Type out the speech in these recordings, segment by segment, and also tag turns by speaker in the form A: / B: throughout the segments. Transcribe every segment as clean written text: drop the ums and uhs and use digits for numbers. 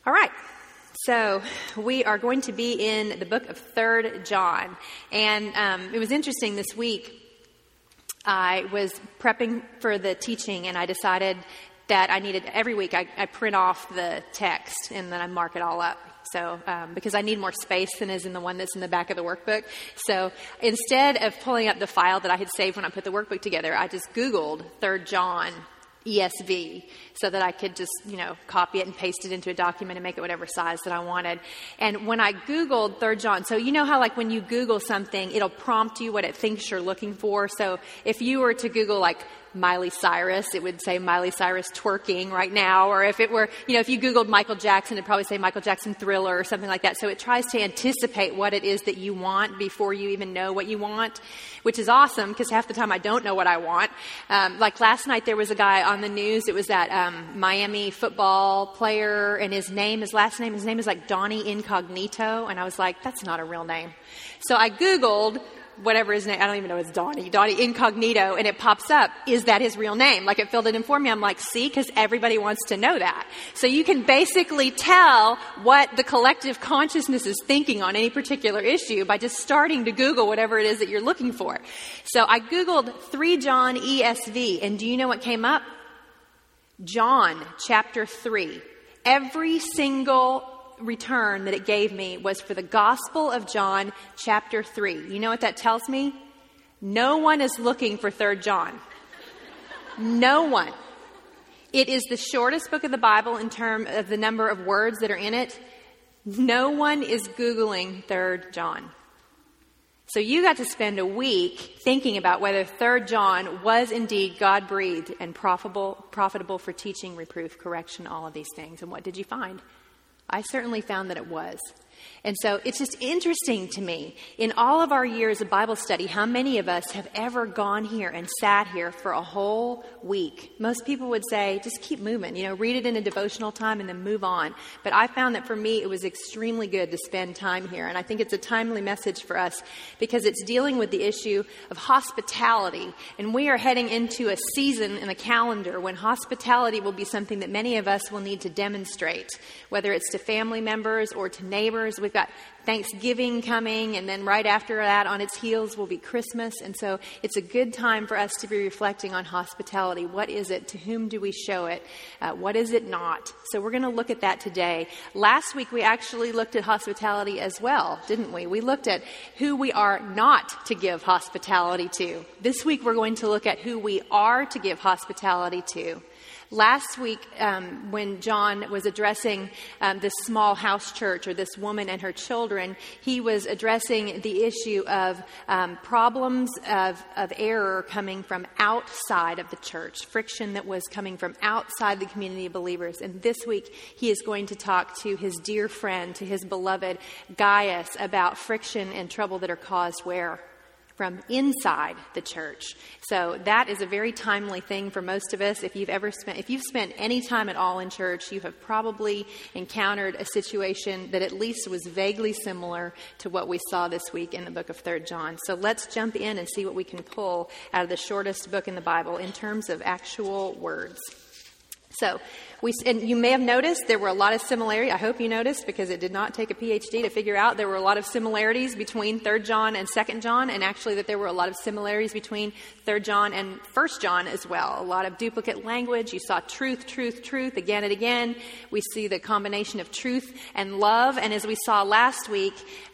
A: All right. So we are going to be in the book of 3 John. And it was interesting this week. I was prepping for the teaching, and I decided that I needed, every week I print off the text, and then I mark it all up. So, because I need more space than is in the one that's in the back of the workbook. So instead of pulling up the file that I had saved when I put the workbook together, I just Googled 3 John ESV so that I could just, copy it and paste it into a document and make it whatever size that I wanted. And when I Googled 3 John, so you know how like when you Google something, it'll prompt you what it thinks you're looking for. So if you were to Google like Miley Cyrus, it would say Miley Cyrus twerking right now. Or if it were, if you Googled Michael Jackson, it'd probably say Michael Jackson Thriller or something like that. So it tries to anticipate what it is that you want before you even know what you want, which is awesome because half the time I don't know what I want. Like last night there was a guy on the news. It was that Miami football player, and his name is like Donnie Incognito. And I was like, that's not a real name. So I Googled whatever his name, I don't even know it's Donnie Incognito, and it pops up, is that his real name? Like it filled it in for me. I'm like, see, because everybody wants to know that. So you can basically tell what the collective consciousness is thinking on any particular issue by just starting to Google whatever it is that you're looking for. So I Googled 3 John ESV, and do you know what came up? John chapter 3. Every single return that it gave me was for the Gospel of John chapter 3. You know what that tells me? No one is looking for 3 John. No one. It is the shortest book of the Bible in terms of the number of words that are in it. No one is Googling 3 John. So you got to spend a week thinking about whether 3 John was indeed God-breathed and profitable for teaching, reproof, correction, all of these things. And what did you find? I certainly found that it was. And so it's just interesting to me, in all of our years of Bible study, how many of us have ever gone here and sat here for a whole week? Most people would say, just keep moving, read it in a devotional time and then move on. But I found that for me, it was extremely good to spend time here. And I think it's a timely message for us because it's dealing with the issue of hospitality. And we are heading into a season in the calendar when hospitality will be something that many of us will need to demonstrate, whether it's to family members or to neighbors. We've got Thanksgiving coming, and then right after that on its heels will be Christmas. And so it's a good time for us to be reflecting on hospitality. What is it? To whom do we show it? What is it not? So we're going to look at that today. Last week we actually looked at hospitality as well, didn't we? We looked at who we are not to give hospitality to. This week we're going to look at who we are to give hospitality to. Last week, when John was addressing this small house church or this woman and her children, he was addressing the issue of problems of error coming from outside of the church, friction that was coming from outside the community of believers. And this week, he is going to talk to his dear friend, to his beloved Gaius, about friction and trouble that are caused where? From inside the church. So that is a very timely thing for most of us. If you've spent any time at all in church, you have probably encountered a situation that at least was vaguely similar to what we saw this week in the book of 3 John. So let's jump in and see what we can pull out of the shortest book in the Bible in terms of actual words. So, and you may have noticed there were a lot of similarities. I hope you noticed, because it did not take a PhD to figure out there were a lot of similarities between 3 John and 2 John, and actually that there were a lot of similarities between 3 John and 1 John as well. A lot of duplicate language. You saw truth, truth, truth again and again. We see the combination of truth and love. And as we saw last week,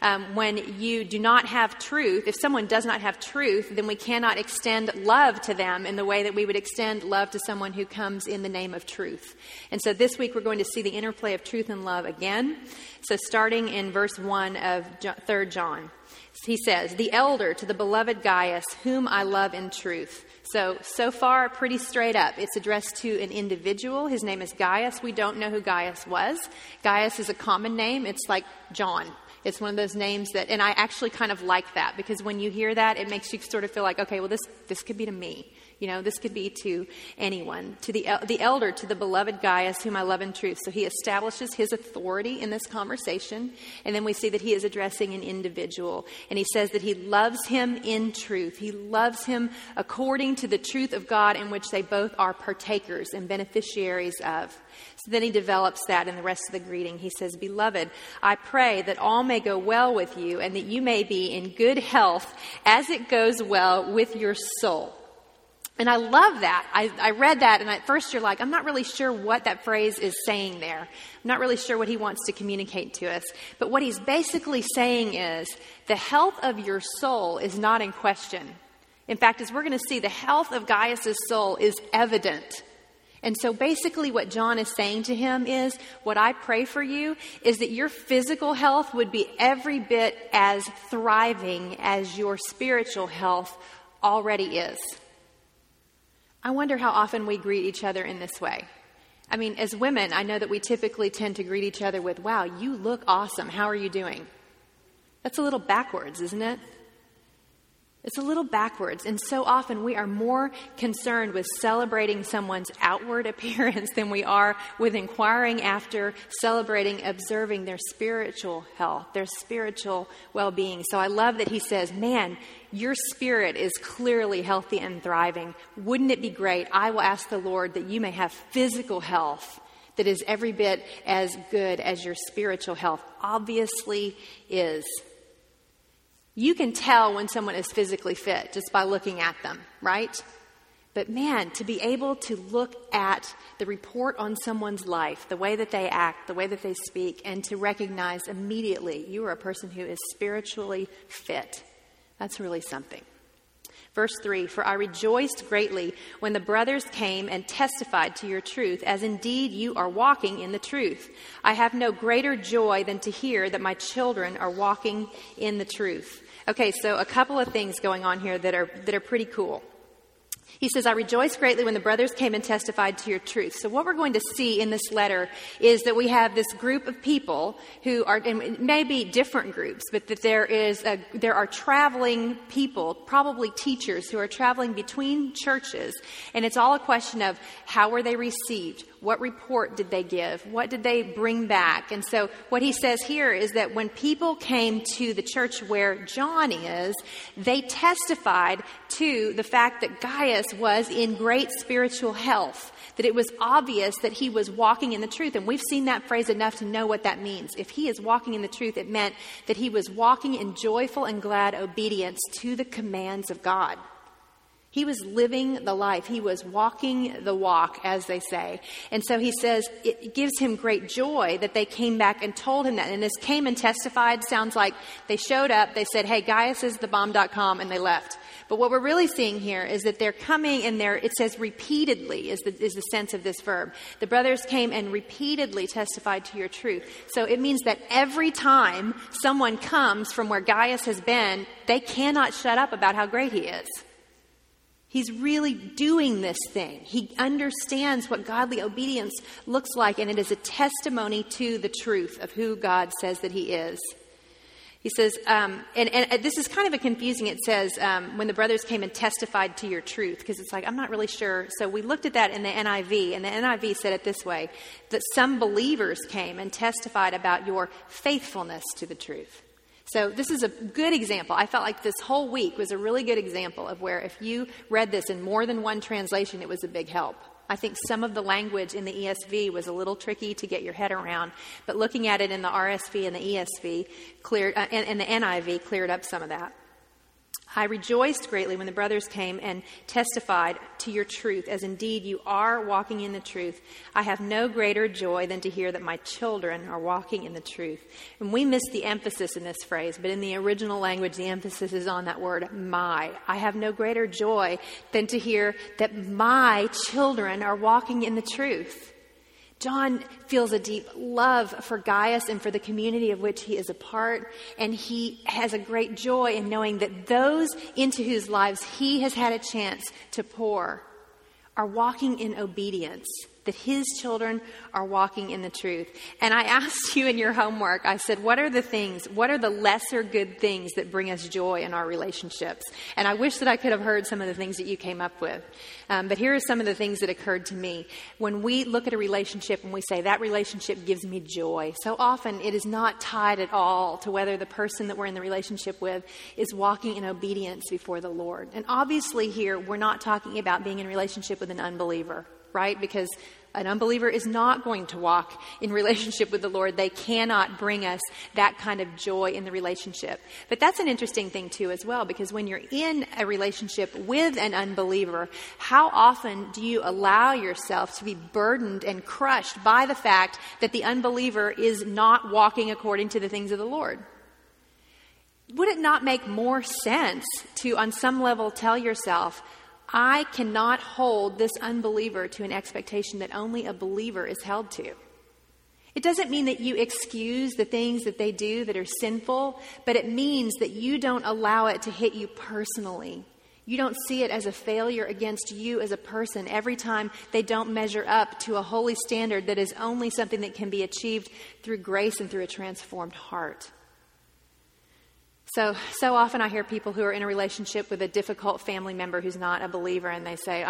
A: when you do not have truth, if someone does not have truth, then we cannot extend love to them in the way that we would extend love to someone who comes in the name of truth. And so this week we're going to see the interplay of truth and love again. So starting in verse 1 of 3 John, he says, "The elder to the beloved Gaius, whom I love in truth." So far, pretty straight up. It's addressed to an individual. His name is Gaius. We don't know who Gaius was. Gaius is a common name. It's like John. It's one of those names that, and I actually kind of like that, because when you hear that, it makes you sort of feel like, okay, well, this could be to me. This could be to anyone, to the elder, to the beloved Gaius, whom I love in truth. So he establishes his authority in this conversation. And then we see that he is addressing an individual. And he says that he loves him in truth. He loves him according to the truth of God, in which they both are partakers and beneficiaries of. So then he develops that in the rest of the greeting. He says, "Beloved, I pray that all may go well with you and that you may be in good health as it goes well with your soul." And I love that. I read that, and at first you're like, I'm not really sure what that phrase is saying there. I'm not really sure what he wants to communicate to us. But what he's basically saying is the health of your soul is not in question. In fact, as we're going to see, the health of Gaius' soul is evident. And so basically what John is saying to him is, what I pray for you is that your physical health would be every bit as thriving as your spiritual health already is. I wonder how often we greet each other in this way. I mean, as women, I know that we typically tend to greet each other with, "Wow, you look awesome. How are you doing?" That's a little backwards, isn't it? It's a little backwards. And so often we are more concerned with celebrating someone's outward appearance than we are with inquiring after, celebrating, observing their spiritual health, their spiritual well-being. So I love that he says, man, your spirit is clearly healthy and thriving. Wouldn't it be great? I will ask the Lord that you may have physical health that is every bit as good as your spiritual health obviously is. You can tell when someone is physically fit just by looking at them, right? But man, to be able to look at the report on someone's life, the way that they act, the way that they speak, and to recognize immediately you are a person who is spiritually fit, that's really something. Verse 3, "For I rejoiced greatly when the brothers came and testified to your truth, as indeed you are walking in the truth. I have no greater joy than to hear that my children are walking in the truth." Okay, so a couple of things going on here that are pretty cool. He says, "I rejoice greatly when the brothers came and testified to your truth." So what we're going to see in this letter is that we have this group of people who are, and it may be different groups, but that there are traveling people, probably teachers, who are traveling between churches. And it's all a question of how were they received? What report did they give? What did they bring back? And so what he says here is that when people came to the church where John is, they testified to the fact that Gaius was in great spiritual health, that it was obvious that he was walking in the truth. And we've seen that phrase enough to know what that means. If he is walking in the truth, it meant that he was walking in joyful and glad obedience to the commands of God. He was living the life. He was walking the walk, as they say. And so he says it gives him great joy that they came back and told him that. And this came and testified sounds like they showed up, they said, "Hey, Gaius is the bomb.com," and they left. But what we're really seeing here is that they're coming and it says repeatedly is the sense of this verb. The brothers came and repeatedly testified to your truth. So it means that every time someone comes from where Gaius has been, they cannot shut up about how great he is. He's really doing this thing. He understands what godly obedience looks like, and it is a testimony to the truth of who God says that he is. He says, and this is kind of a confusing, it says, when the brothers came and testified to your truth, because it's like, I'm not really sure. So we looked at that in the NIV, and the NIV said it this way, that some believers came and testified about your faithfulness to the truth. So this is a good example. I felt like this whole week was a really good example of where if you read this in more than one translation, it was a big help. I think some of the language in the ESV was a little tricky to get your head around, but looking at it in the RSV and the ESV and the NIV cleared up some of that. I rejoiced greatly when the brothers came and testified to your truth, as indeed you are walking in the truth. I have no greater joy than to hear that my children are walking in the truth. And we miss the emphasis in this phrase, but in the original language, the emphasis is on that word, my. I have no greater joy than to hear that my children are walking in the truth. John feels a deep love for Gaius and for the community of which he is a part, and he has a great joy in knowing that those into whose lives he has had a chance to pour are walking in obedience that his children are walking in the truth. And I asked you in your homework, I said, what are the lesser good things that bring us joy in our relationships? And I wish that I could have heard some of the things that you came up with. But here are some of the things that occurred to me. When we look at a relationship and we say, that relationship gives me joy, so often it is not tied at all to whether the person that we're in the relationship with is walking in obedience before the Lord. And obviously here, we're not talking about being in a relationship with an unbeliever, right? Because an unbeliever is not going to walk in relationship with the Lord. They cannot bring us that kind of joy in the relationship. But that's an interesting thing too as well, because when you're in a relationship with an unbeliever, how often do you allow yourself to be burdened and crushed by the fact that the unbeliever is not walking according to the things of the Lord? Would it not make more sense to, on some level, tell yourself, I cannot hold this unbeliever to an expectation that only a believer is held to? It doesn't mean that you excuse the things that they do that are sinful, but it means that you don't allow it to hit you personally. You don't see it as a failure against you as a person every time they don't measure up to a holy standard that is only something that can be achieved through grace and through a transformed heart. So often I hear people who are in a relationship with a difficult family member who's not a believer, and they say,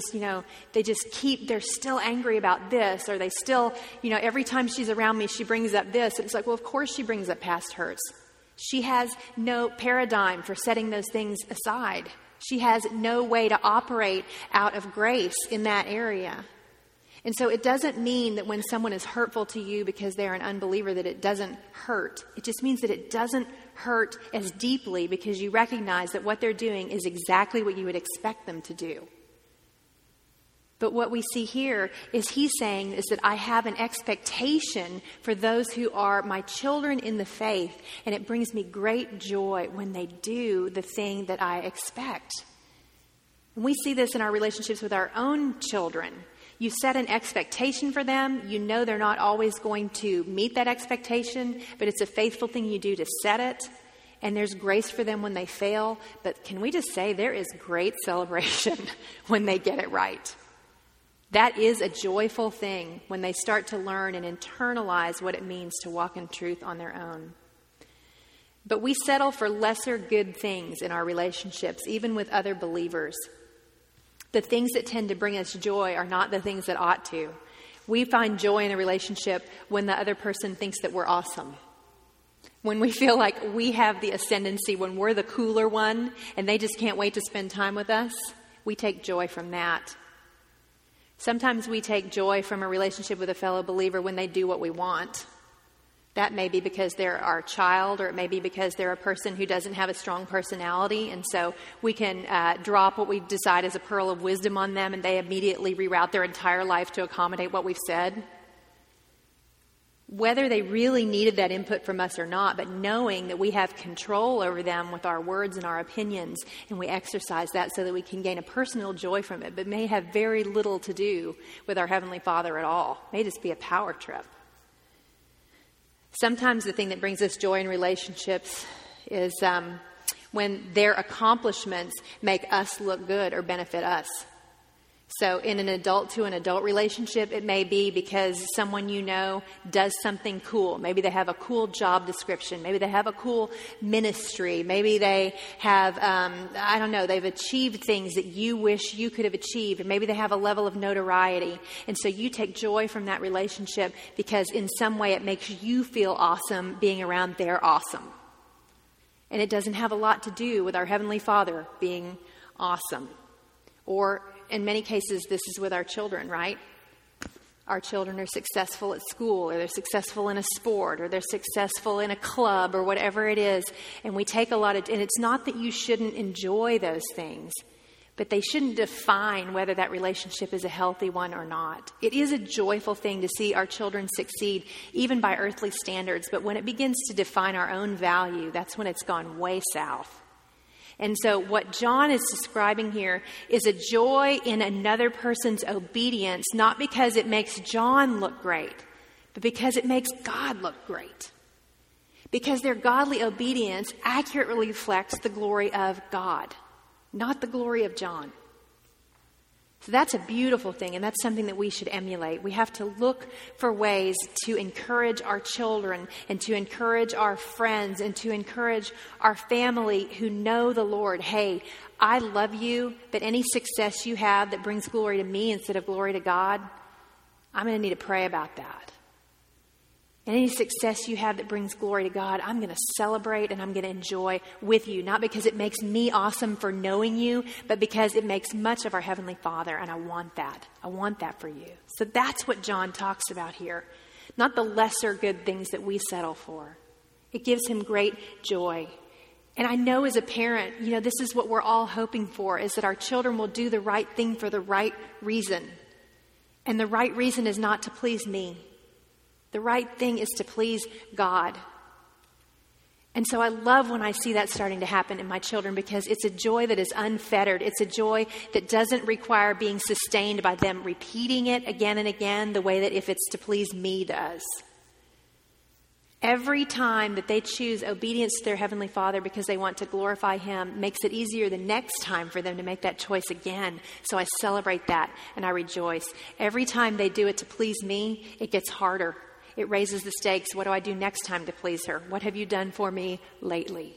A: they're still angry about this, or they still, every time she's around me, she brings up this. And it's like, well, of course she brings up past hurts. She has no paradigm for setting those things aside. She has no way to operate out of grace in that area. And so it doesn't mean that when someone is hurtful to you because they're an unbeliever that it doesn't hurt. It just means that it doesn't hurt as deeply because you recognize that what they're doing is exactly what you would expect them to do. But what we see here is he's saying is that I have an expectation for those who are my children in the faith, and it brings me great joy when they do the thing that I expect. And we see this in our relationships with our own children. You set an expectation for them. You know they're not always going to meet that expectation, but it's a faithful thing you do to set it. And there's grace for them when they fail. But can we just say there is great celebration when they get it right? That is a joyful thing when they start to learn and internalize what it means to walk in truth on their own. But we settle for lesser good things in our relationships, even with other believers. The things that tend to bring us joy are not the things that ought to. We find joy in a relationship when the other person thinks that we're awesome. When we feel like we have the ascendancy, when we're the cooler one and they just can't wait to spend time with us, we take joy from that. Sometimes we take joy from a relationship with a fellow believer when they do what we want. That may be because they're our child, or it may be because they're a person who doesn't have a strong personality, and so we can drop what we decide is a pearl of wisdom on them, and they immediately reroute their entire life to accommodate what we've said. Whether they really needed that input from us or not, but knowing that we have control over them with our words and our opinions, and we exercise that so that we can gain a personal joy from it, but may have very little to do with our Heavenly Father at all. It may just be a power trip. Sometimes the thing that brings us joy in relationships is when their accomplishments make us look good or benefit us. So in an adult to an adult relationship, it may be because someone you know does something cool. Maybe they have a cool job description. Maybe they have a cool ministry. Maybe they have, they've achieved things that you wish you could have achieved. Or maybe they have a level of notoriety. And so you take joy from that relationship because in some way it makes you feel awesome being around their awesome. And it doesn't have a lot to do with our Heavenly Father being awesome. Or in many cases, this is with our children, right? Our children are successful at school, or they're successful in a sport, or they're successful in a club, or whatever it is. And we take a lot of, and it's not that you shouldn't enjoy those things, but they shouldn't define whether that relationship is a healthy one or not. It is a joyful thing to see our children succeed, even by earthly standards. But when it begins to define our own value, that's when it's gone way south. And so what John is describing here is a joy in another person's obedience, not because it makes John look great, but because it makes God look great. Because their godly obedience accurately reflects the glory of God, not the glory of John. So that's a beautiful thing, and that's something that we should emulate. We have to look for ways to encourage our children and to encourage our friends and to encourage our family who know the Lord. Hey, I love you, but any success you have that brings glory to me instead of glory to God, I'm going to need to pray about that. And any success you have that brings glory to God, I'm going to celebrate and I'm going to enjoy with you. Not because it makes me awesome for knowing you, but because it makes much of our Heavenly Father, and I want that. I want that for you. So that's what John talks about here. Not the lesser good things that we settle for. It gives him great joy. And I know as a parent, this is what we're all hoping for, is that our children will do the right thing for the right reason. And the right reason is not to please me. The right thing is to please God. And so I love when I see that starting to happen in my children, because it's a joy that is unfettered. It's a joy that doesn't require being sustained by them repeating it again and again the way that if it's to please me does. Every time that they choose obedience to their Heavenly Father because they want to glorify Him makes it easier the next time for them to make that choice again. So I celebrate that and I rejoice. Every time they do it to please me, it gets harder. It raises the stakes. What do I do next time to please her? What have you done for me lately?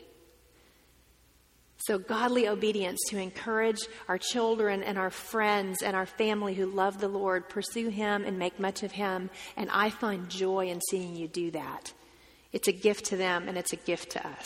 A: So godly obedience to encourage our children and our friends and our family who love the Lord, pursue Him and make much of Him. And I find joy in seeing you do that. It's a gift to them and it's a gift to us.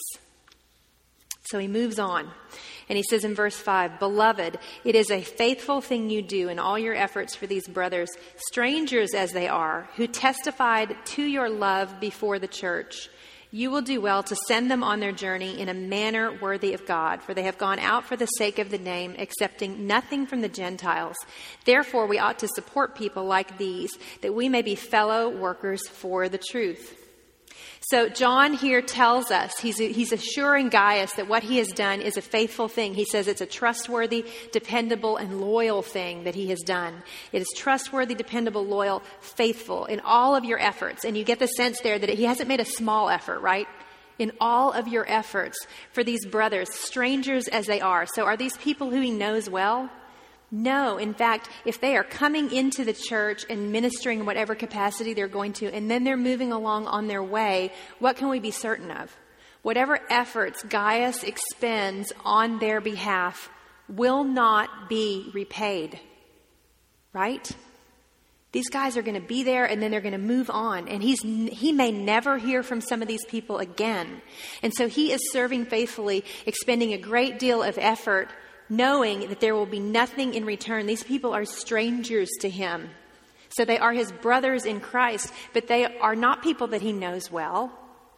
A: So he moves on and he says in verse 5, "Beloved, it is a faithful thing you do in all your efforts for these brothers, strangers as they are, who testified to your love before the church. You will do well to send them on their journey in a manner worthy of God, for they have gone out for the sake of the name, accepting nothing from the Gentiles. Therefore, we ought to support people like these, that we may be fellow workers for the truth." So John here tells us, he's assuring Gaius that what he has done is a faithful thing. He says it's a trustworthy, dependable, and loyal thing that he has done. It is trustworthy, dependable, loyal, faithful in all of your efforts. And you get the sense there that he hasn't made a small effort, right? In all of your efforts for these brothers, strangers as they are. So are these people who he knows well? No. In fact, if they are coming into the church and ministering in whatever capacity they're going to, and then they're moving along on their way, what can we be certain of? Whatever efforts Gaius expends on their behalf will not be repaid. Right? These guys are going to be there and then they're going to move on. And he may never hear from some of these people again. And so he is serving faithfully, expending a great deal of effort, knowing that there will be nothing in return. These people are strangers to him. So they are his brothers in Christ, but they are not people that he knows well.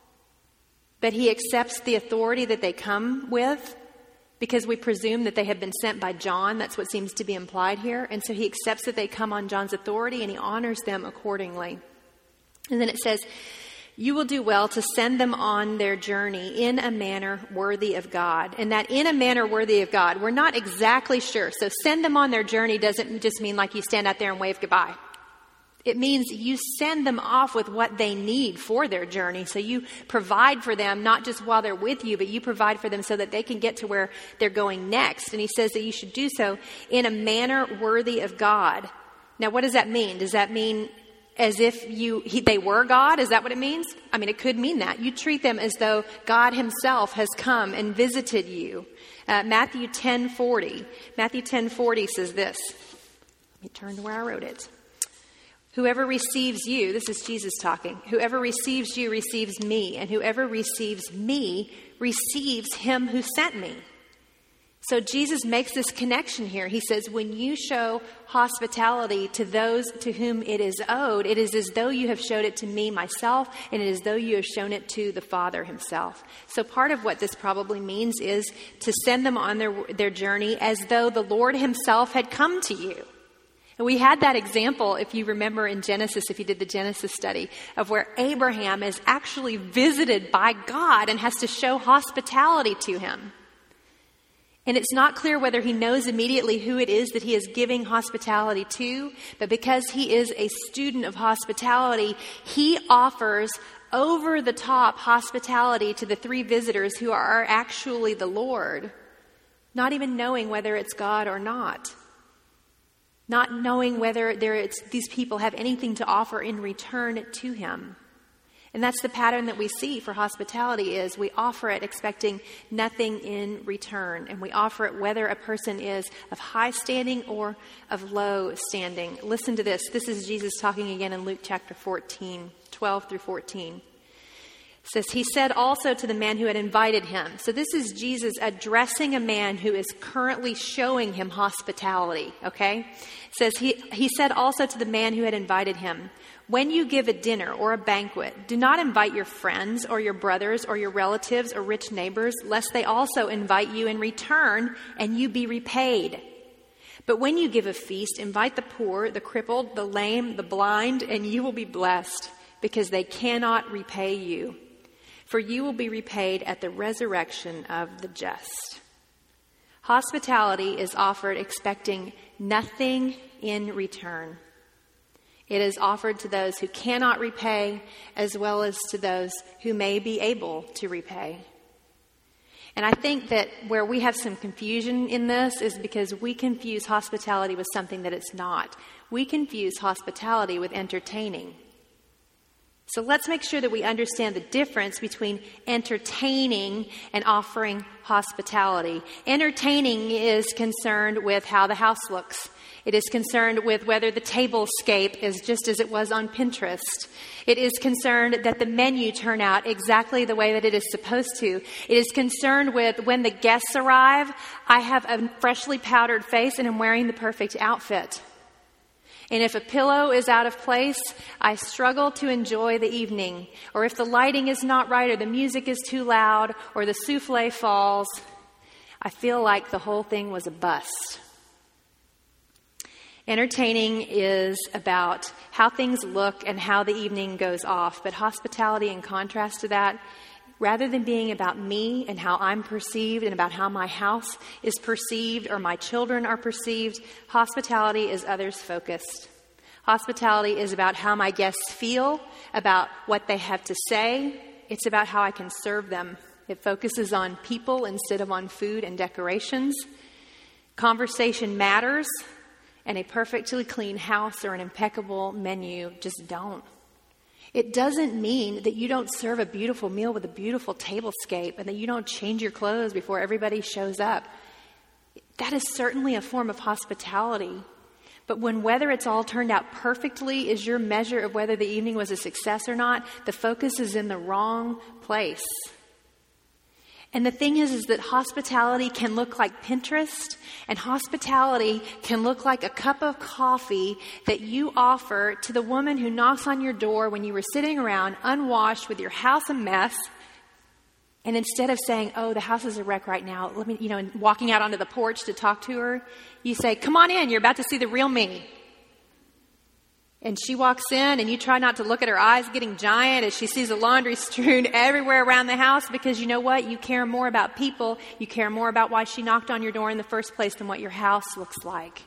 A: But he accepts the authority that they come with because we presume that they have been sent by John. That's what seems to be implied here. And so he accepts that they come on John's authority and he honors them accordingly. And then it says, "You will do well to send them on their journey in a manner worthy of God." And that in a manner worthy of God, we're not exactly sure. So send them on their journey doesn't just mean like you stand out there and wave goodbye. It means you send them off with what they need for their journey. So you provide for them, not just while they're with you, but you provide for them so that they can get to where they're going next. And he says that you should do so in a manner worthy of God. Now, what does that mean? Does that mean as if they were God? Is that what it means? I mean, it could mean that. You treat them as though God himself has come and visited you. Matthew 10:40. Matthew 10:40 says this. Let me turn to where I wrote it. "Whoever receives you," this is Jesus talking, "whoever receives you receives me, and whoever receives me receives him who sent me." So Jesus makes this connection here. He says, when you show hospitality to those to whom it is owed, it is as though you have showed it to me myself, and it is as though you have shown it to the Father himself. So part of what this probably means is to send them on their journey as though the Lord himself had come to you. And we had that example, if you remember in Genesis, if you did the Genesis study, of where Abraham is actually visited by God and has to show hospitality to him. And it's not clear whether he knows immediately who it is that he is giving hospitality to, but because he is a student of hospitality, he offers over-the-top hospitality to the three visitors who are actually the Lord, not even knowing whether it's God or not. not knowing whether these people have anything to offer in return to him. And that's the pattern that we see for hospitality is we offer it expecting nothing in return. And we offer it whether a person is of high standing or of low standing. Listen to this. This is Jesus talking again in Luke chapter 14, 12 through 14. It says, he said also to the man who had invited him. So this is Jesus addressing a man who is currently showing him hospitality, okay? It says, he said also to the man who had invited him, when you give a dinner or a banquet, do not invite your friends or your brothers or your relatives or rich neighbors, lest they also invite you in return and you be repaid. But when you give a feast, invite the poor, the crippled, the lame, the blind, and you will be blessed, because they cannot repay you. For you will be repaid at the resurrection of the just. Hospitality is offered expecting nothing in return. It is offered to those who cannot repay, as well as to those who may be able to repay. And I think that where we have some confusion in this is because we confuse hospitality with something that it's not. We confuse hospitality with entertaining. So let's make sure that we understand the difference between entertaining and offering hospitality. Entertaining is concerned with how the house looks. It is concerned with whether the tablescape is just as it was on Pinterest. It is concerned that the menu turn out exactly the way that it is supposed to. It is concerned with when the guests arrive, I have a freshly powdered face and I'm wearing the perfect outfit. And if a pillow is out of place, I struggle to enjoy the evening. Or if the lighting is not right, or the music is too loud, or the souffle falls, I feel like the whole thing was a bust. Entertaining is about how things look and how the evening goes off. But hospitality, in contrast to that, rather than being about me and how I'm perceived and about how my house is perceived or my children are perceived, hospitality is others-focused. Hospitality is about how my guests feel, about what they have to say. It's about how I can serve them. It focuses on people instead of on food and decorations. Conversation matters, and a perfectly clean house or an impeccable menu just don't. It doesn't mean that you don't serve a beautiful meal with a beautiful tablescape and that you don't change your clothes before everybody shows up. That is certainly a form of hospitality. But when whether it's all turned out perfectly is your measure of whether the evening was a success or not, the focus is in the wrong place. And the thing is that hospitality can look like Pinterest, and hospitality can look like a cup of coffee that you offer to the woman who knocks on your door when you were sitting around unwashed with your house a mess. And instead of saying, oh, the house is a wreck right now, and walking out onto the porch to talk to her, you say, come on in, you're about to see the real me. And she walks in and you try not to look at her eyes getting giant as she sees the laundry strewn everywhere around the house, because you know what? You care more about people. You care more about why she knocked on your door in the first place than what your house looks like.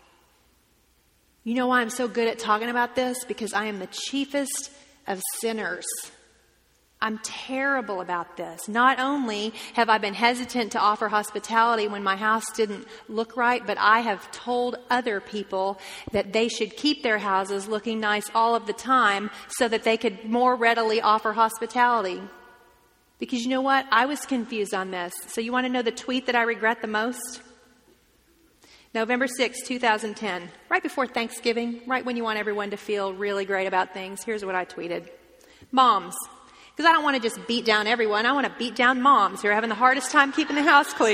A: You know why I'm so good at talking about this? Because I am the chiefest of sinners. I'm terrible about this. Not only have I been hesitant to offer hospitality when my house didn't look right, but I have told other people that they should keep their houses looking nice all of the time so that they could more readily offer hospitality. Because you know what? I was confused on this. So you want to know the tweet that I regret the most? November 6, 2010, right before Thanksgiving, right when you want everyone to feel really great about things. Here's what I tweeted. Moms. Because I don't want to just beat down everyone. I want to beat down moms who are having the hardest time keeping the house clean.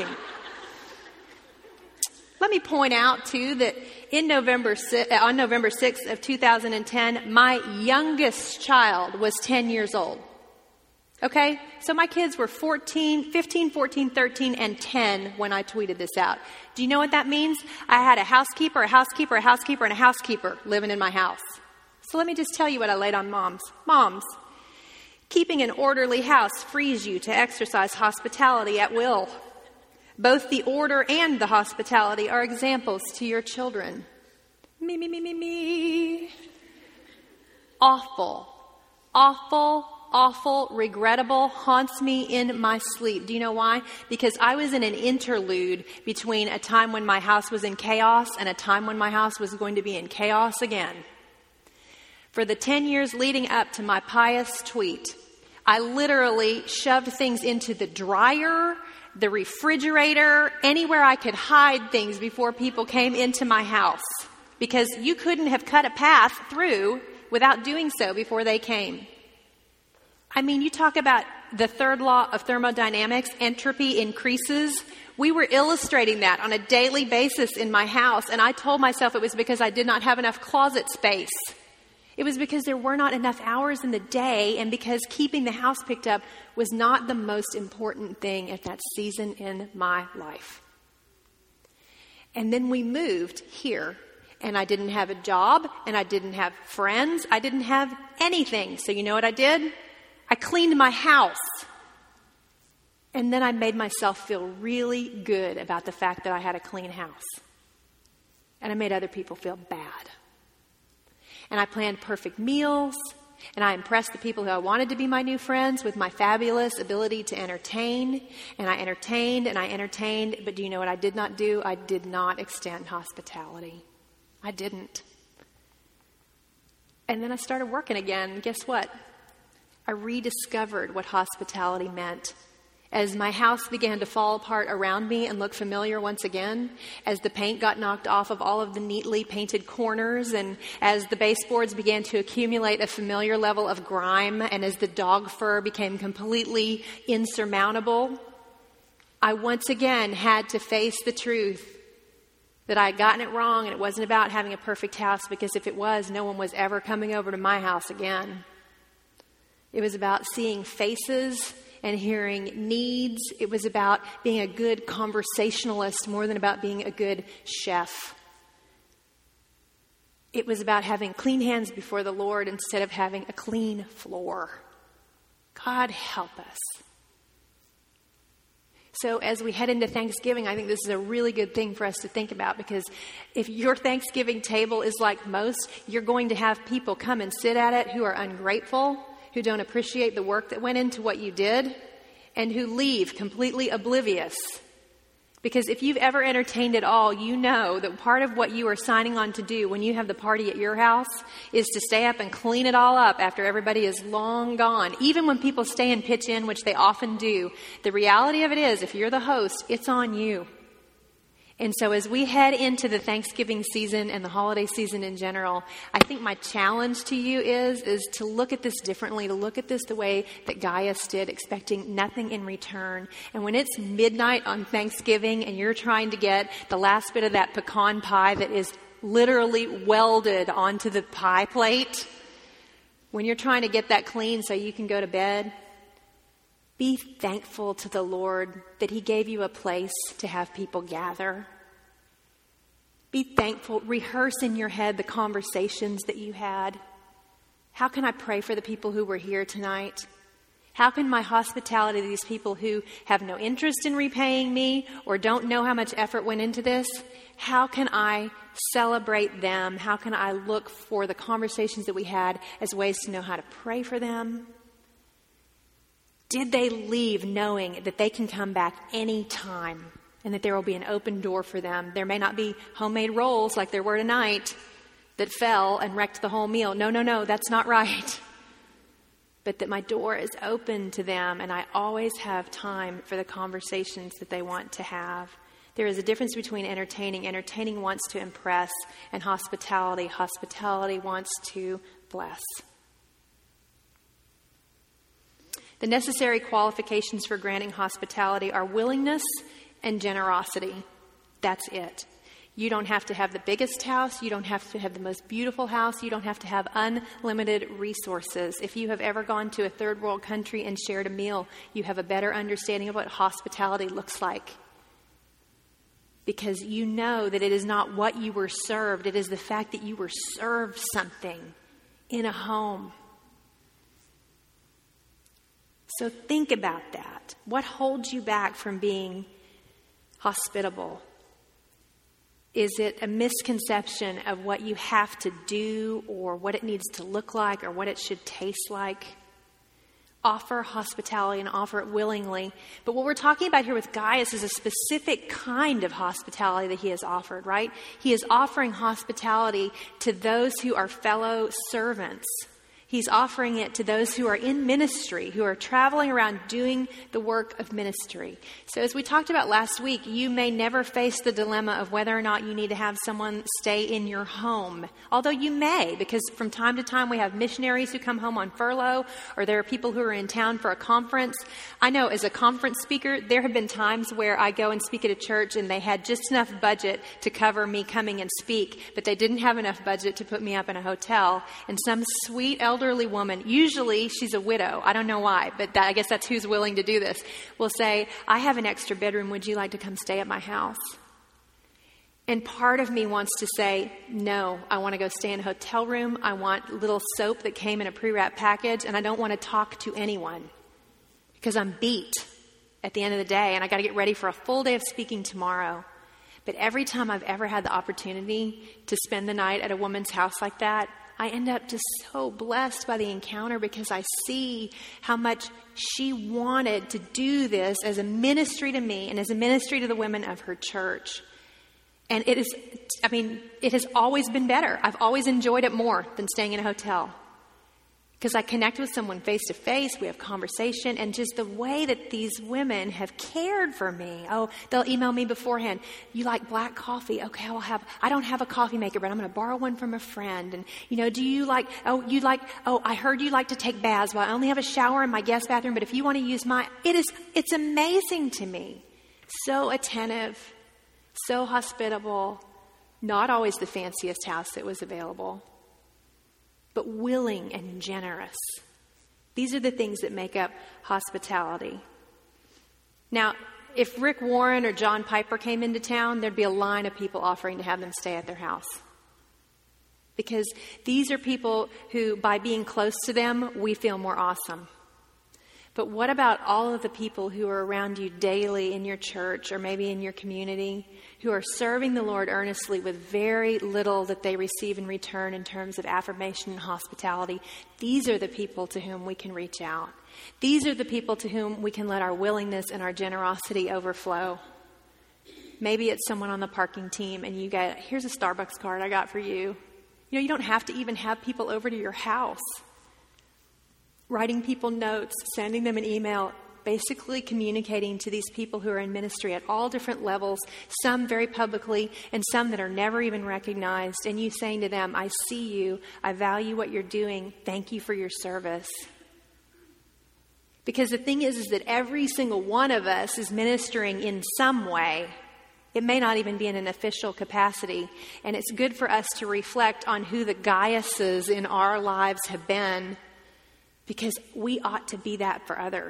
A: Let me point out, too, that on November 6th of 2010, my youngest child was 10 years old. Okay? So my kids were 15, 14, 13, and 10 when I tweeted this out. Do you know what that means? I had a housekeeper, and a housekeeper living in my house. So let me just tell you what I laid on moms. Moms. Keeping an orderly house frees you to exercise hospitality at will. Both the order and the hospitality are examples to your children. Me. Awful awful, regrettable, haunts me in my sleep. Do you know why? Because I was in an interlude between a time when my house was in chaos and a time when my house was going to be in chaos again. For the 10 years leading up to my pious tweet, I literally shoved things into the dryer, the refrigerator, anywhere I could hide things before people came into my house. Because you couldn't have cut a path through without doing so before they came. I mean, you talk about the third law of thermodynamics, entropy increases. We were illustrating that on a daily basis in my house, and I told myself it was because I did not have enough closet space. It was because there were not enough hours in the day, and because keeping the house picked up was not the most important thing at that season in my life. And then we moved here. And I didn't have a job, and I didn't have friends. I didn't have anything. So you know what I did? I cleaned my house. And then I made myself feel really good about the fact that I had a clean house. And I made other people feel bad. And I planned perfect meals, and I impressed the people who I wanted to be my new friends with my fabulous ability to entertain. And I entertained, and I entertained. But do you know what I did not do? I did not extend hospitality. I didn't. And then I started working again. Guess what? I rediscovered what hospitality meant. As my house began to fall apart around me and look familiar once again, as the paint got knocked off of all of the neatly painted corners, and as the baseboards began to accumulate a familiar level of grime, and as the dog fur became completely insurmountable, I once again had to face the truth that I had gotten it wrong, and it wasn't about having a perfect house, because if it was, no one was ever coming over to my house again. It was about seeing faces and hearing needs. It was about being a good conversationalist more than about being a good chef. It was about having clean hands before the Lord instead of having a clean floor. God help us. So as we head into Thanksgiving, I think this is a really good thing for us to think about, because if your Thanksgiving table is like most, you're going to have people come and sit at it who are ungrateful, who don't appreciate the work that went into what you did, and who leave completely oblivious. Because if you've ever entertained at all, you know that part of what you are signing on to do when you have the party at your house is to stay up and clean it all up after everybody is long gone. Even when people stay and pitch in, which they often do, the reality of it is, if you're the host, it's on you. And so as we head into the Thanksgiving season and the holiday season in general, I think my challenge to you is to look at this differently, to look at this the way that Gaius did, expecting nothing in return. And when it's midnight on Thanksgiving and you're trying to get the last bit of that pecan pie that is literally welded onto the pie plate, when you're trying to get that clean so you can go to bed, be thankful to the Lord that He gave you a place to have people gather. Be thankful. Rehearse in your head the conversations that you had. How can I pray for the people who were here tonight? How can my hospitality to these people who have no interest in repaying me or don't know how much effort went into this, how can I celebrate them? How can I look for the conversations that we had as ways to know how to pray for them? Did they leave knowing that they can come back any time and that there will be an open door for them? There may not be homemade rolls like there were tonight that fell and wrecked the whole meal. No, that's not right. But that my door is open to them and I always have time for the conversations that they want to have. There is a difference between entertaining. Entertaining wants to impress, and hospitality. Hospitality wants to bless. The necessary qualifications for granting hospitality are willingness and generosity. That's it. You don't have to have the biggest house. You don't have to have the most beautiful house. You don't have to have unlimited resources. If you have ever gone to a third world country and shared a meal, you have a better understanding of what hospitality looks like. Because you know that it is not what you were served. It is the fact that you were served something in a home. So think about that. What holds you back from being hospitable? Is it a misconception of what you have to do or what it needs to look like or what it should taste like? offer hospitality and offer it willingly. But what we're talking about here with Gaius is a specific kind of hospitality that he has offered, right? He is offering hospitality to those who are fellow servants. He's offering it to those who are in ministry, who are traveling around doing the work of ministry. So as we talked about last week, you may never face the dilemma of whether or not you need to have someone stay in your home. Although you may, because from time to time we have missionaries who come home on furlough, or there are people who are in town for a conference. I know as a conference speaker, there have been times where I go and speak at a church and they had just enough budget to cover me coming and speak, but they didn't have enough budget to put me up in a hotel. And some sweet elderly woman, usually she's a widow, I don't know why, but I guess that's who's willing to do this, will say, I have an extra bedroom, would you like to come stay at my house? And part of me wants to say, no, I want to go stay in a hotel room, I want little soap that came in a pre-wrapped package, and I don't want to talk to anyone, because I'm beat at the end of the day, and I got to get ready for a full day of speaking tomorrow. But every time I've ever had the opportunity to spend the night at a woman's house like that, I end up just so blessed by the encounter, because I see how much she wanted to do this as a ministry to me and as a ministry to the women of her church. And it has always been better. I've always enjoyed it more than staying in a hotel, because I connect with someone face to face, we have conversation, and just the way that these women have cared for me. Oh, they'll email me beforehand. You like black coffee? Okay, I don't have a coffee maker, but I'm going to borrow one from a friend. And, do you I heard you like to take baths. Well, I only have a shower in my guest bathroom, but if you want to use it's amazing to me. So attentive, so hospitable, not always the fanciest house that was available, but willing and generous. These are the things that make up hospitality. Now, if Rick Warren or John Piper came into town, there'd be a line of people offering to have them stay at their house. Because these are people who, by being close to them, we feel more awesome. But what about all of the people who are around you daily in your church or maybe in your community, who are serving the Lord earnestly with very little that they receive in return in terms of affirmation and hospitality? These are the people to whom we can reach out. These are the people to whom we can let our willingness and our generosity overflow. Maybe it's someone on the parking team and you get, here's a Starbucks card I got for you. You don't have to even have people over to your house. Writing people notes, sending them an email, basically communicating to these people who are in ministry at all different levels, some very publicly and some that are never even recognized, and you saying to them, I see you, I value what you're doing, thank you for your service. Because the thing is that every single one of us is ministering in some way. It may not even be in an official capacity, and it's good for us to reflect on who the Gaiuses in our lives have been, because we ought to be that for others.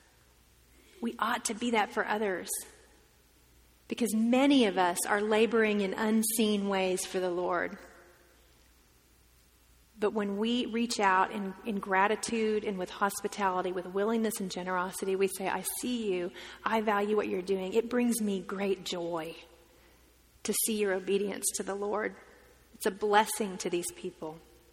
A: We ought to be that for others. Because many of us are laboring in unseen ways for the Lord. But when we reach out in gratitude and with hospitality, with willingness and generosity, we say, I see you, I value what you're doing. It brings me great joy to see your obedience to the Lord. It's a blessing to these people.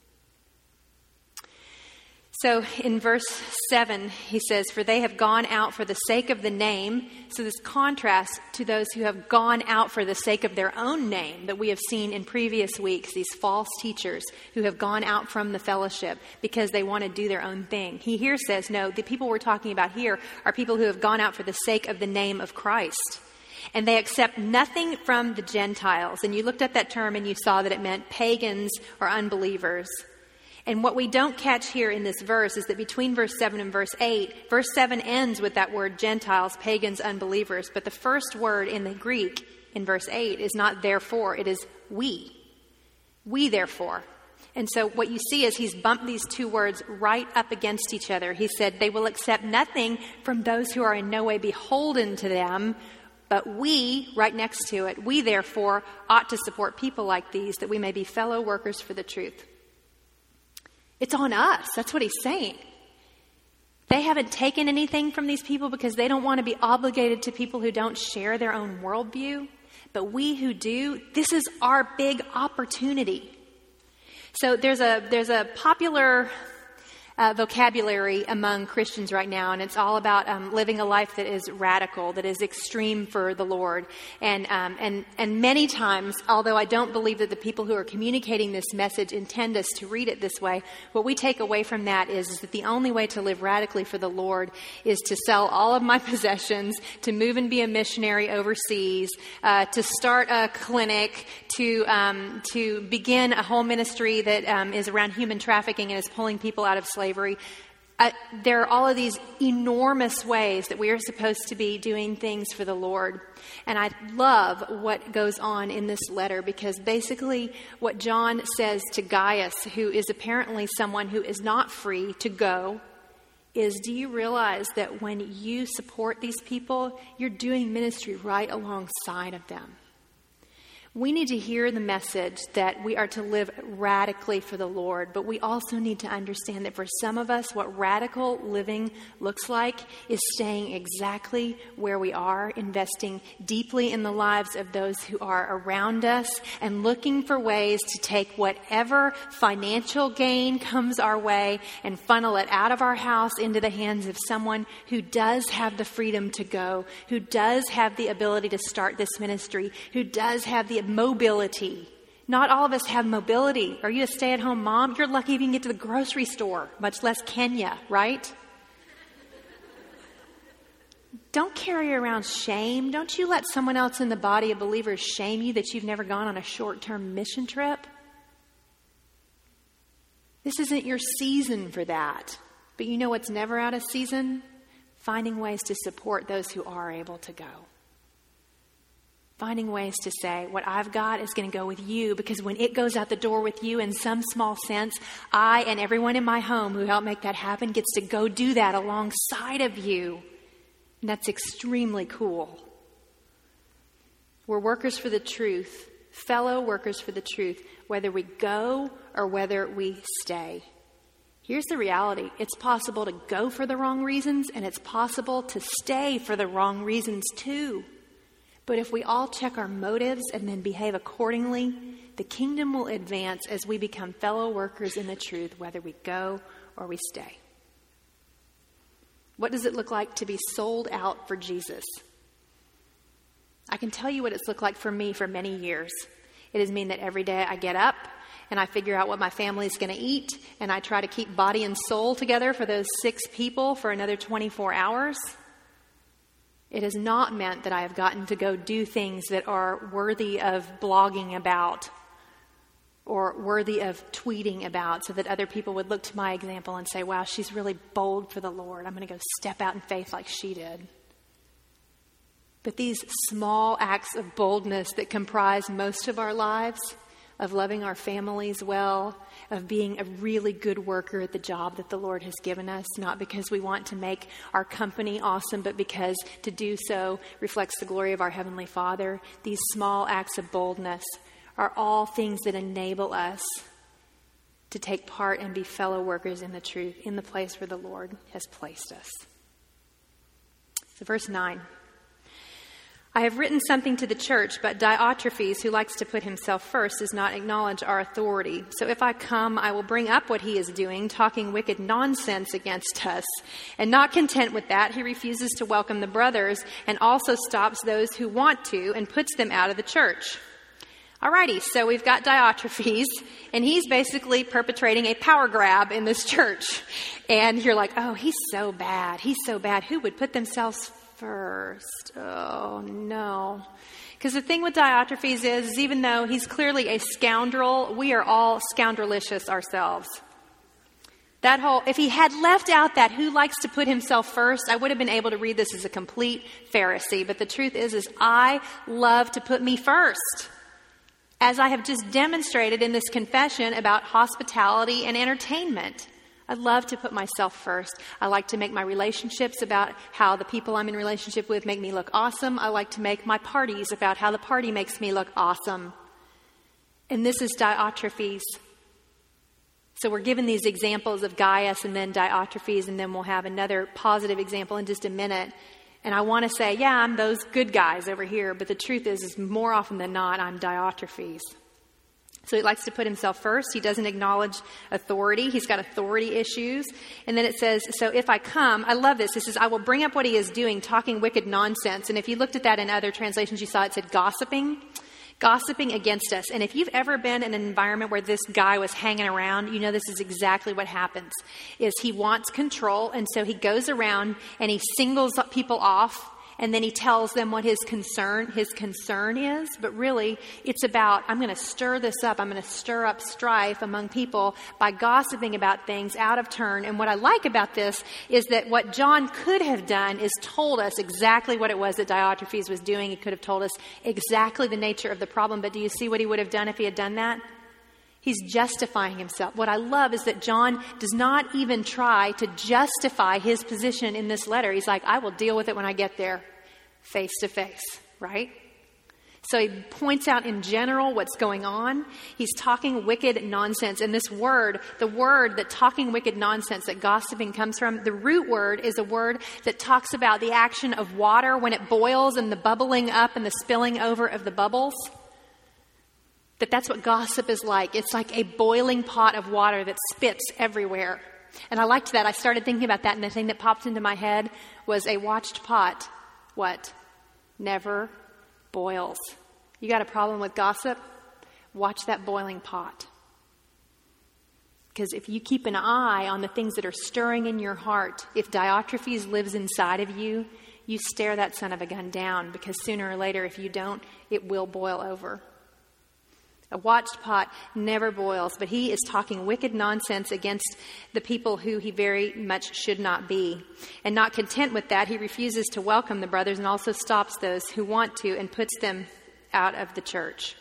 A: So in verse 7, he says, for they have gone out for the sake of the name. So this contrast to those who have gone out for the sake of their own name that we have seen in previous weeks, these false teachers who have gone out from the fellowship because they want to do their own thing. He here says, no, the people we're talking about here are people who have gone out for the sake of the name of Christ. And they accept nothing from the Gentiles. And you looked at that term and you saw that it meant pagans or unbelievers. And what we don't catch here in this verse is that between verse 7 and verse 8, verse 7 ends with that word Gentiles, pagans, unbelievers. But the first word in the Greek in verse 8 is not therefore, it is we. We therefore. And so what you see is he's bumped these two words right up against each other. He said they will accept nothing from those who are in no way beholden to them, but we, right next to it, we therefore ought to support people like these that we may be fellow workers for the truth. It's on us. That's what he's saying. They haven't taken anything from these people because they don't want to be obligated to people who don't share their own worldview. But we who do, this is our big opportunity. So there's a popular vocabulary among Christians right now, and it's all about living a life that is radical, that is extreme for the Lord. And many times, although I don't believe that the people who are communicating this message intend us to read it this way, what we take away from that is that the only way to live radically for the Lord is to sell all of my possessions, to move and be a missionary overseas, to start a clinic, to begin a whole ministry that is around human trafficking and is pulling people out of slavery. There are all of these enormous ways that we are supposed to be doing things for the Lord. And I love what goes on in this letter, because basically what John says to Gaius, who is apparently someone who is not free to go, is, do you realize that when you support these people, you're doing ministry right alongside of them? We need to hear the message that we are to live radically for the Lord, but we also need to understand that for some of us, what radical living looks like is staying exactly where we are, investing deeply in the lives of those who are around us, and looking for ways to take whatever financial gain comes our way and funnel it out of our house into the hands of someone who does have the freedom to go, who does have the ability to start this ministry, who does have the mobility. Not all of us have mobility. Are you a stay-at-home mom? You're lucky if you can get to the grocery store, much less Kenya, right? Don't carry around shame. Don't you let someone else in the body of believers shame you that you've never gone on a short-term mission trip. This isn't your season for that. But you know what's never out of season? Finding ways to support those who are able to go. Finding ways to say, what I've got is going to go with you, because when it goes out the door with you in some small sense, I and everyone in my home who helped make that happen gets to go do that alongside of you. And that's extremely cool. We're workers for the truth, fellow workers for the truth, whether we go or whether we stay. Here's the reality. It's possible to go for the wrong reasons, and it's possible to stay for the wrong reasons too. But if we all check our motives and then behave accordingly, the kingdom will advance as we become fellow workers in the truth, whether we go or we stay. What does it look like to be sold out for Jesus? I can tell you what it's looked like for me for many years. It has meant that every day I get up and I figure out what my family is going to eat, and I try to keep body and soul together for those 6 people for another 24 hours. It has not meant that I have gotten to go do things that are worthy of blogging about or worthy of tweeting about, so that other people would look to my example and say, wow, she's really bold for the Lord. I'm going to go step out in faith like she did. But these small acts of boldness that comprise most of our lives, of loving our families well, of being a really good worker at the job that the Lord has given us, not because we want to make our company awesome, but because to do so reflects the glory of our Heavenly Father. These small acts of boldness are all things that enable us to take part and be fellow workers in the truth, in the place where the Lord has placed us. So verse 9. I have written something to the church, but Diotrephes, who likes to put himself first, does not acknowledge our authority. So if I come, I will bring up what he is doing, talking wicked nonsense against us. And not content with that, he refuses to welcome the brothers and also stops those who want to and puts them out of the church. Alrighty, so we've got Diotrephes, and he's basically perpetrating a power grab in this church. And you're like, oh, he's so bad. He's so bad. Who would put themselves first? Oh, no. Because the thing with Diotrephes is even though he's clearly a scoundrel, we are all scoundrelicious ourselves. If he had left out that who likes to put himself first, I would have been able to read this as a complete Pharisee. But the truth is I love to put me first. As I have just demonstrated in this confession about hospitality and entertainment. I love to put myself first. I like to make my relationships about how the people I'm in relationship with make me look awesome. I like to make my parties about how the party makes me look awesome. And this is Diotrephes. So we're given these examples of Gaius and then Diotrephes, and then we'll have another positive example in just a minute. And I want to say, yeah, I'm those good guys over here. But the truth is more often than not, I'm Diotrephes. So he likes to put himself first. He doesn't acknowledge authority. He's got authority issues. And then it says, so if I come, I love this. It says, I will bring up what he is doing, talking wicked nonsense. And if you looked at that in other translations, you saw it said gossiping against us. And if you've ever been in an environment where this guy was hanging around, you know this is exactly what happens, is he wants control. And so he goes around and he singles people off. And then he tells them what his concern is. But really, it's about, I'm going to stir this up. I'm going to stir up strife among people by gossiping about things out of turn. And what I like about this is that what John could have done is told us exactly what it was that Diotrephes was doing. He could have told us exactly the nature of the problem. But do you see what he would have done if he had done that? He's justifying himself. What I love is that John does not even try to justify his position in this letter. He's like, I will deal with it when I get there, face to face, right? So he points out in general what's going on. He's talking wicked nonsense. And this word, the word that talking wicked nonsense, that gossiping comes from, the root word is a word that talks about the action of water when it boils and the bubbling up and the spilling over of the bubbles. That's what gossip is like. It's like a boiling pot of water that spits everywhere. And I liked that. I started thinking about that, and the thing that popped into my head was a watched pot. What? Never boils. You got a problem with gossip? Watch that boiling pot. Because if you keep an eye on the things that are stirring in your heart, if Diotrephes lives inside of you, you stare that son of a gun down, because sooner or later, if you don't, it will boil over. A watched pot never boils, but he is talking wicked nonsense against the people who he very much should not be. And not content with that, he refuses to welcome the brothers and also stops those who want to and puts them out of the church.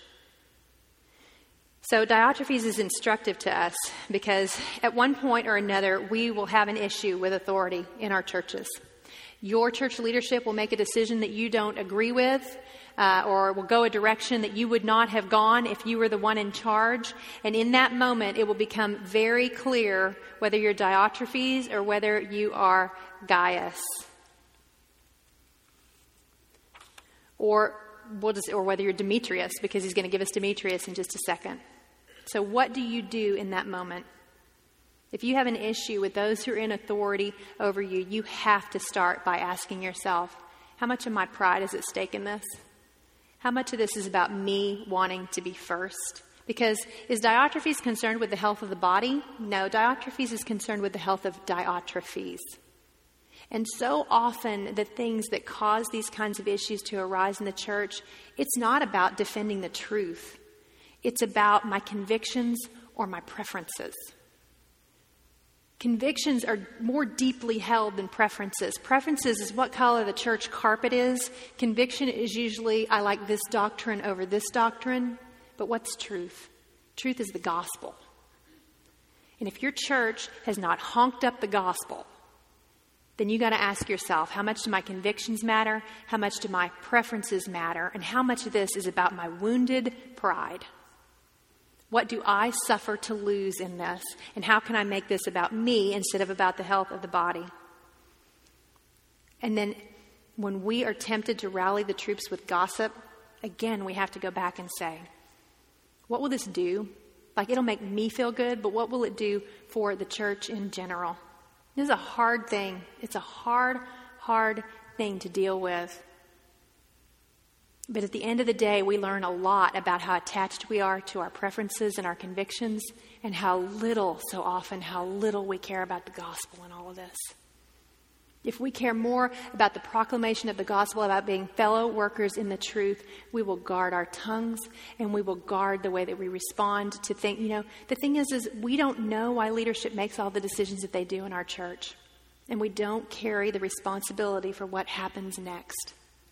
A: So Diotrephes is instructive to us because at one point or another, we will have an issue with authority in our churches. Your church leadership will make a decision that you don't agree with, or will go a direction that you would not have gone if you were the one in charge. And in that moment, it will become very clear whether you're Diotrephes or whether you are Gaius. Or whether you're Demetrius, because he's going to give us Demetrius in just a second. So what do you do in that moment? If you have an issue with those who are in authority over you, you have to start by asking yourself, how much of my pride is at stake in this? How much of this is about me wanting to be first? Because is Diotrephes concerned with the health of the body? No, Diotrephes is concerned with the health of Diotrephes. And so often the things that cause these kinds of issues to arise in the church, it's not about defending the truth. It's about my convictions or my preferences. Convictions are more deeply held than preferences. Preferences is what color the church carpet is. Conviction is usually, I like this doctrine over this doctrine. But what's truth? Truth is the gospel. And if your church has not honked up the gospel, then you got to ask yourself, how much do my convictions matter? How much do my preferences matter? And how much of this is about my wounded pride? What do I suffer to lose in this? And how can I make this about me instead of about the health of the body? And then when we are tempted to rally the troops with gossip, again, we have to go back and say, what will this do? Like, it'll make me feel good, but what will it do for the church in general? This is a hard thing. It's a hard thing to deal with. But at the end of the day, we learn a lot about how attached we are to our preferences and our convictions, and how little we care about the gospel in all of this. If we care more about the proclamation of the gospel, about being fellow workers in the truth, we will guard our tongues and we will guard the way that we respond to things. You know, the thing is we don't know why leadership makes all the decisions that they do in our church. And we don't carry the responsibility for what happens next.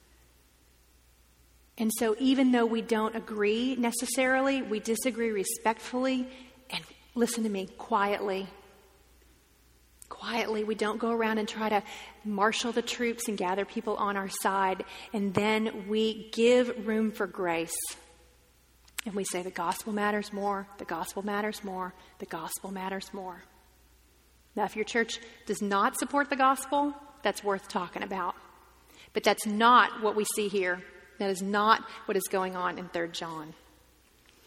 A: And so even though we don't agree necessarily, we disagree respectfully, and listen to me, quietly. Quietly, we don't go around and try to marshal the troops and gather people on our side. And then we give room for grace. And we say the gospel matters more, the gospel matters more, the gospel matters more. Now, if your church does not support the gospel, that's worth talking about. But that's not what we see here. That is not what is going on in 3 John.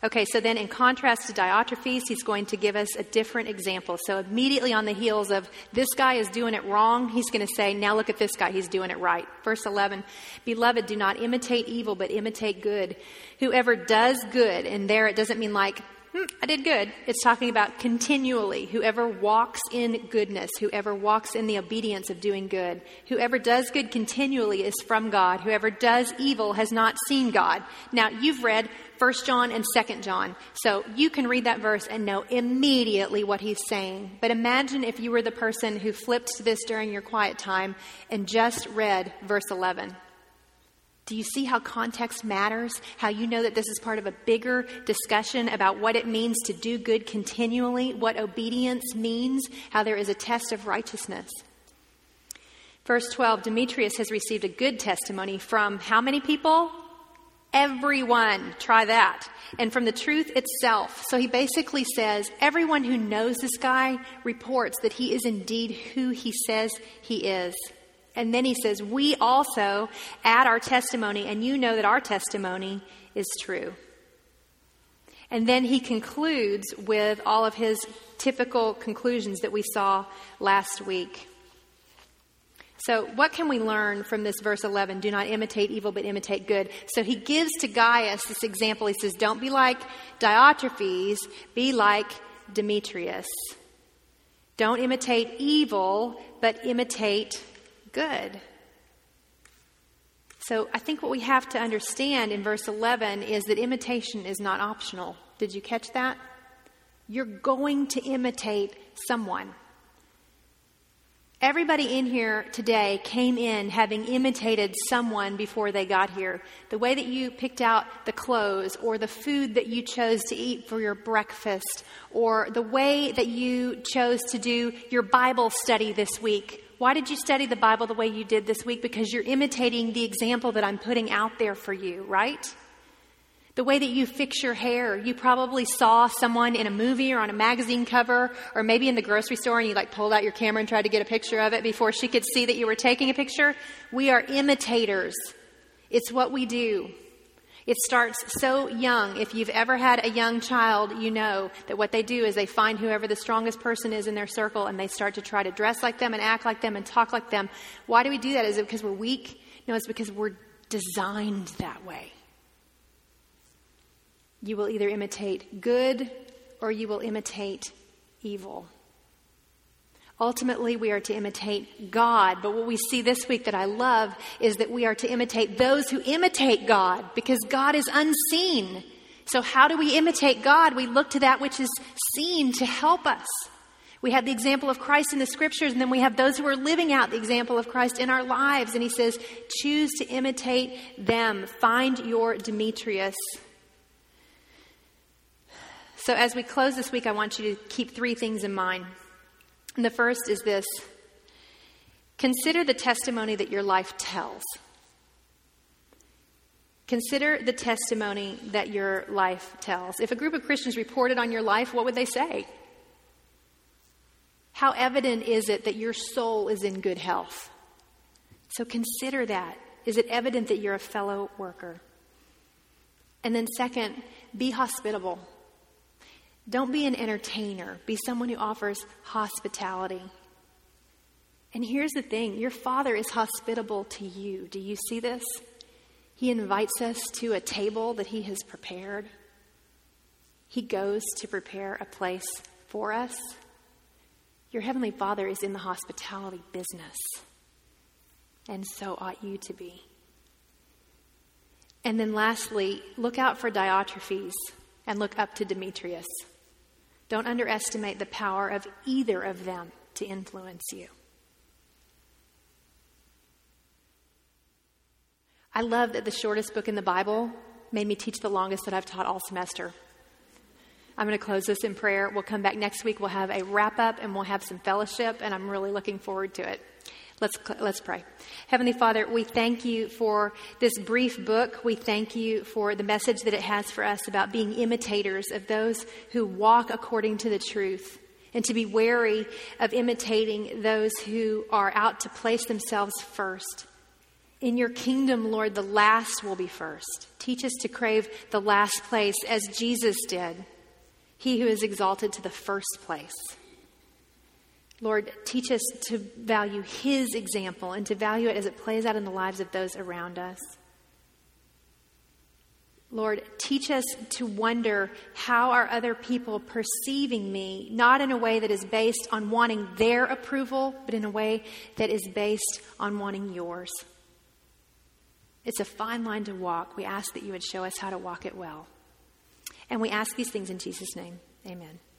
A: Okay, so then in contrast to Diotrephes, he's going to give us a different example. So immediately on the heels of this guy is doing it wrong, he's going to say, now look at this guy, he's doing it right. Verse 11, beloved, do not imitate evil, but imitate good. Whoever does good, and there it doesn't mean like, I did good. It's talking about continually. Whoever walks in goodness, whoever walks in the obedience of doing good, whoever does good continually is from God. Whoever does evil has not seen God. Now, you've read 1 John and 2 John, so you can read that verse and know immediately what he's saying. But imagine if you were the person who flipped to this during your quiet time and just read verse 11. Do you see how context matters? How you know that this is part of a bigger discussion about what it means to do good continually, what obedience means, how there is a test of righteousness. Verse 12, Demetrius has received a good testimony from how many people? Everyone. Try that. And from the truth itself. So he basically says, everyone who knows this guy reports that he is indeed who he says he is. And then he says, we also add our testimony, and you know that our testimony is true. And then he concludes with all of his typical conclusions that we saw last week. So what can we learn from this verse 11? Do not imitate evil, but imitate good. So he gives to Gaius this example. He says, don't be like Diotrephes, be like Demetrius. Don't imitate evil, but imitate good. So I think what we have to understand in verse 11 is that imitation is not optional. Did you catch that? You're going to imitate someone. Everybody in here today came in having imitated someone before they got here. The way that you picked out the clothes, or the food that you chose to eat for your breakfast, or the way that you chose to do your Bible study this week. Why did you study the Bible the way you did this week? Because you're imitating the example that I'm putting out there for you, right? The way that you fix your hair. You probably saw someone in a movie or on a magazine cover, or maybe in the grocery store, and you pulled out your camera and tried to get a picture of it before she could see that you were taking a picture. We are imitators. It's what we do. It starts so young. If you've ever had a young child, you know that what they do is they find whoever the strongest person is in their circle, and they start to try to dress like them and act like them and talk like them. Why do we do that? Is it because we're weak? No, it's because we're designed that way. You will either imitate good or you will imitate evil. Ultimately, we are to imitate God. But what we see this week that I love is that we are to imitate those who imitate God, because God is unseen. So how do we imitate God? We look to that which is seen to help us. We have the example of Christ in the scriptures, and then we have those who are living out the example of Christ in our lives. And he says, choose to imitate them. Find your Demetrius. So as we close this week, I want you to keep three things in mind. And the first is this: consider the testimony that your life tells. Consider the testimony that your life tells. If a group of Christians reported on your life, what would they say? How evident is it that your soul is in good health? So consider that. Is it evident that you're a fellow worker? And then second, be hospitable. Don't be an entertainer. Be someone who offers hospitality. And here's the thing. Your Father is hospitable to you. Do you see this? He invites us to a table that he has prepared. He goes to prepare a place for us. Your Heavenly Father is in the hospitality business. And so ought you to be. And then lastly, look out for Diotrephes and look up to Demetrius. Don't underestimate the power of either of them to influence you. I love that the shortest book in the Bible made me teach the longest that I've taught all semester. I'm going to close this in prayer. We'll come back next week. We'll have a wrap-up and we'll have some fellowship, and I'm really looking forward to it. Let's pray. Heavenly Father, we thank you for this brief book. We thank you for the message that it has for us about being imitators of those who walk according to the truth, and to be wary of imitating those who are out to place themselves first. In your kingdom, Lord, the last will be first. Teach us to crave the last place as Jesus did, he who is exalted to the first place. Lord, teach us to value his example and to value it as it plays out in the lives of those around us. Lord, teach us to wonder, how are other people perceiving me, not in a way that is based on wanting their approval, but in a way that is based on wanting yours. It's a fine line to walk. We ask that you would show us how to walk it well. And we ask these things in Jesus' name. Amen.